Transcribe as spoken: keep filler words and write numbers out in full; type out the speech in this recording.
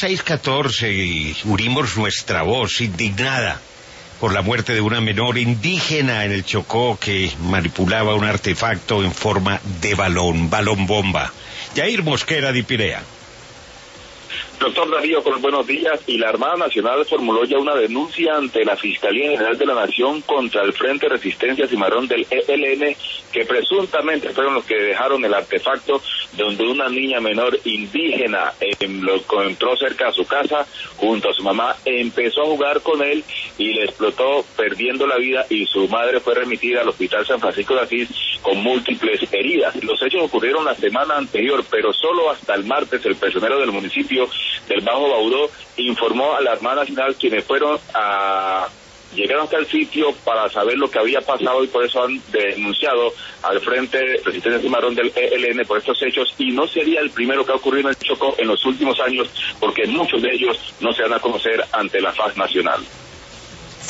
seis catorce y unimos nuestra voz indignada por la muerte de una menor indígena en el Chocó que manipulaba un artefacto en forma de balón, balón bomba. Yair Mosquera de Pirea. Doctor Darío, con buenos días. Y la Armada Nacional formuló ya una denuncia ante la Fiscalía General de la Nación contra el Frente Resistencia Cimarrón del E L N, que presuntamente fueron los que dejaron el artefacto donde una niña menor indígena eh, lo encontró cerca de su casa junto a su mamá, empezó a jugar con él y le explotó, perdiendo la vida, y su madre fue remitida al Hospital San Francisco de Asís con múltiples heridas. Los hechos ocurrieron la semana anterior, pero solo hasta el martes el personero del municipio del Bajo Baudó informó a la Armada Nacional, quienes fueron a llegaron hasta el sitio para saber lo que había pasado, y por eso han denunciado al Frente Resistencia Cimarrón del E L N por estos hechos, y no sería el primero que ha ocurrido en el Chocó en los últimos años, porque muchos de ellos no se van a conocer ante la faz nacional.